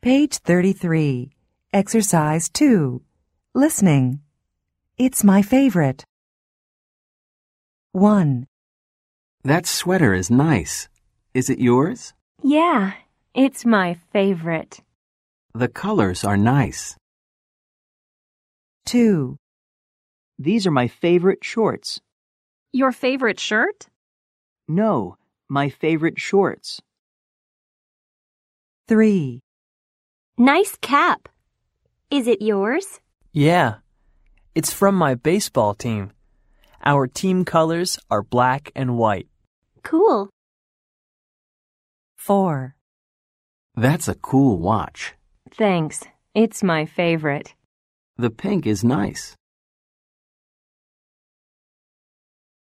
Page 33. Exercise 2. Listening. It's my favorite. 1, That sweater is nice. Is it yours? Yeah, it's my favorite. The colors are nice. 2, These are my favorite shorts. Your favorite shirt? No, my favorite shorts. 3, Nice cap. Is it yours? Yeah, it's from my baseball team. Our team colors are black and white. Cool. 4, That's a cool watch. Thanks. It's my favorite. The pink is nice.